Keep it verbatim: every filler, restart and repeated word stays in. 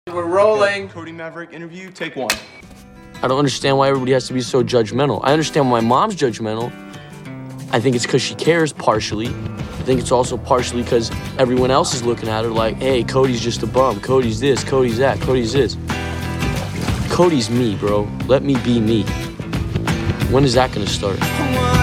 We're rolling. Cody Maverick interview, take one. I don't understand why everybody has to be so judgmental. I understand why my mom's judgmental. I think it's because she cares partially. I think it's also partially because everyone else is looking at her like, hey, Cody's just a bum. Cody's this, Cody's that, Cody's this. Cody's me, bro. Let me be me. When is that gonna start?